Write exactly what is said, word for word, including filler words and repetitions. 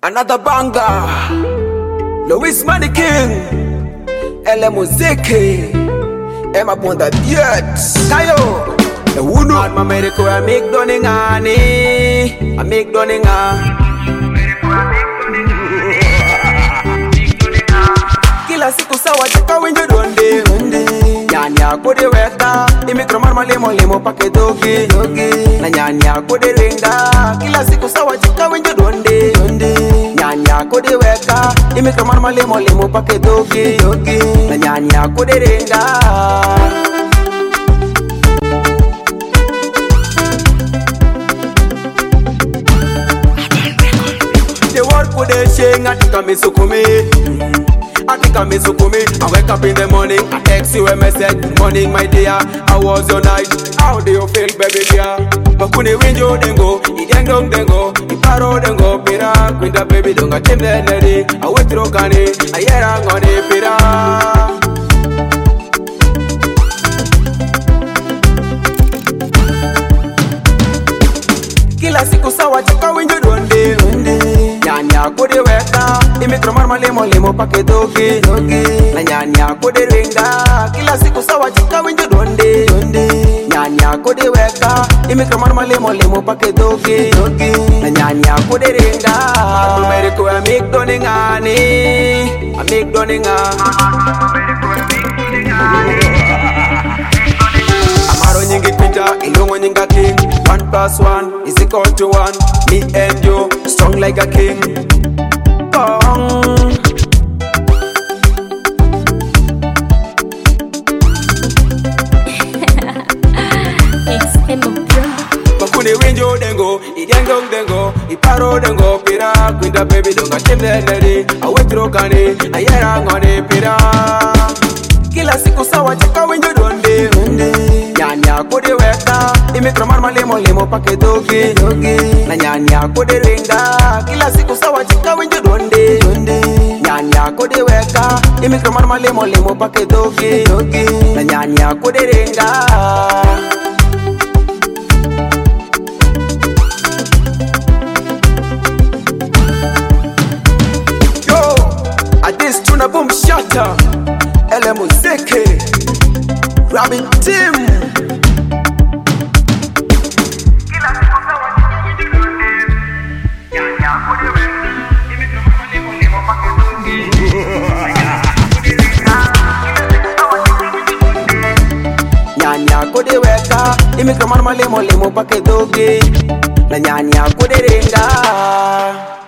Another banger. Louis Money King. Ele Muziki. Emma Ponda Diet. Kayo. The Wunu. And my medical, I make doning ani. I make doning Kila siku sawa cheka wenye donde. Nyanya kode weka. Imi kromar malemo lemo pake dogi. Na nyanya kode renga. Kila siku sawa cheka wenye donde. Nyanya kode weka. Imi kromar malemo lemo pake dogi. Na nyanya kode renga. Kude shing atika misukumi Atika misukumi I wake up in the morning, I text you a message. Morning my dear, how was your night? How do you feel baby dear? Makuni winjo dengo, idengong dengo Iparo dengo pira, kwinda baby donga timde neri I wetro gani, ayera ngoni pira Kila siku sawa chika winjo donde Nyanya kode weka, imi kromar malemo lemo pake dogi Na nyanya kode renga, kila siku sawa chika winjo donde Nyanya kode weka, imi kromar malemo lemo pake dogi Na nyanya kode renga Ameriko ya make doning ani I make doning Amaro nyingi pinja, ilongo nyinga king One plus one is equal to one Me and you, strong like a king Bong It's Emma Bro. Makuni winjo dengo, idengong dengo Iparo dengo pira, kwinda baby donga timde neri Awetro kani, ayera ngoni pira Kila siku sawa cheka winjo donde Nyanya kode weka, imi kromar malemo lemo pake dogi Na nyanya kode renga, kila siku sawa cheka winjo donde Nyanya kode weka, imi kromar malemo lemo pake dogi Na nyanya kode renga Yo, I this tuna boom shatter Ele Muziki Rabbit Team Nyanya kode weka imi kromar malemo lemo pake dogi Na nyanya kode renga